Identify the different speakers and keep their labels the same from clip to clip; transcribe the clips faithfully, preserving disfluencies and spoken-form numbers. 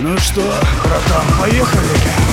Speaker 1: Ну что, братан, поехали?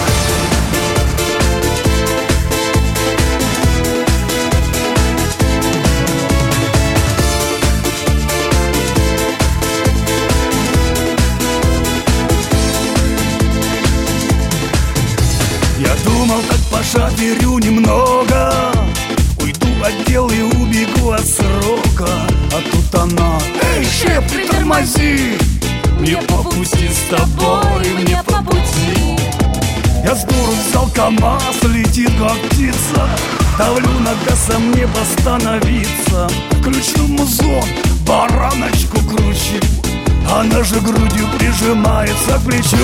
Speaker 1: Я думал, так пошатырю немного, уйду от дел и убегу от срока. А тут она: эй, шеф, притормози, мне по пути с тобой, мне по пути. Я с дуру взял КамАЗ, летит как птица, давлю на газ, а мне остановиться. Включил музон, бараночку кручу, она же грудью прижимается к плечу.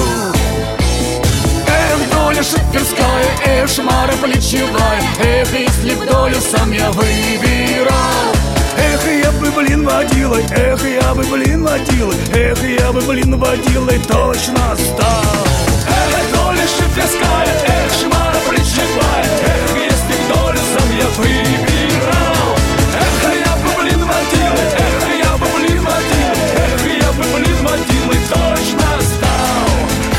Speaker 1: Эх, доля шиферская, эх, шмара плечевая, эх, если б долю сам я выбирал. Эх, я бы, блин, водилой, эх, я бы, блин, водилой, эх, я бы, блин, водилой точно стал. Эх, доля шиферская, эх, шмара плечевая, эх, если б долю сам я выбирал. Эх, я бы, блин, водилой, эх, я бы, блин, водилой, эх, я бы, блин, водилой точно стал.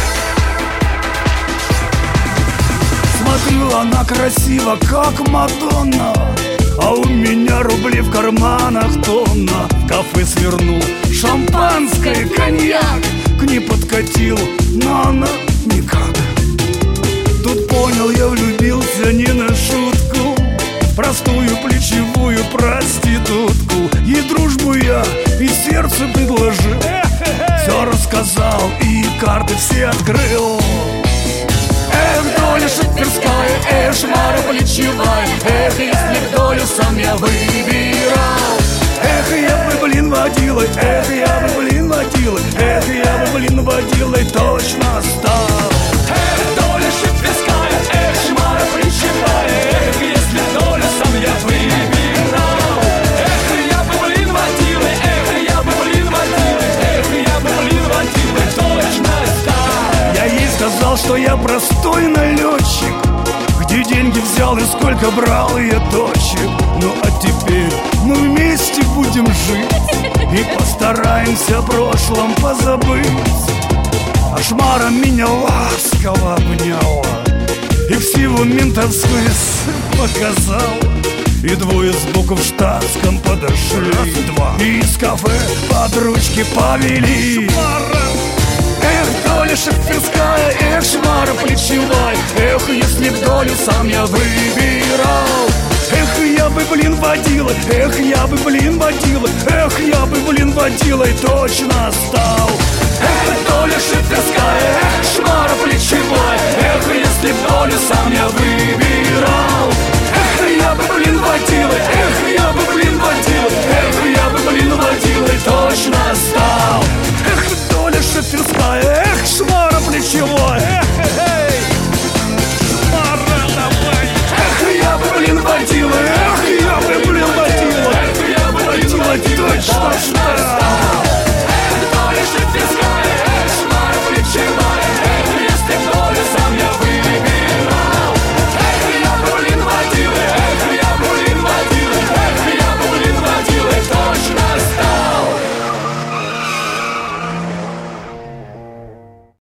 Speaker 1: Смотрю, она красива, как Мадонна, а у меня рубли в карманах тонна. В кафе свернул, шампанское, коньяк к ней подкатил, но она никак. Тут понял, я влюбился не на шутку, простую плечевую проститутку. Ей дружбу я и сердце предложил, все рассказал и карты все открыл. Эх, доля шиферская, эх, шмара плечевая, эх, если б долю сам я выбирал. Эх, я бы, блин, водилой, эх, я бы, блин, водилой, эх, я бы, блин, водилой точно стал. Эх, доля шиферская, эх, шмара плечевая, эх, если б долю сам я выбирал. Эх, я бы, блин, водилой, эх, я бы, блин, водилой, эх, я бы, блин, водилой точно стал. Я ей сказал, что я простой налетчик, где деньги взял и сколько брал я точек. Ну а теперь мы вместе будем жить и постараемся о прошлом позабыть. А шмара меня ласково обняла и всего ментовской показал. И двое сбоку в штатском подошли, раз, два, и из кафе под ручки повели. Эх, доля шиферская, эх, шмара плечевая, эх, если б долю сам я выбирал. Эх, я бы, блин, водила, эх, я бы, блин, водила, эх, я бы, блин, водилой точно стал. Эх, доля шиферская, эх, шмара плечевая, эх, если б долю сам я выбирал.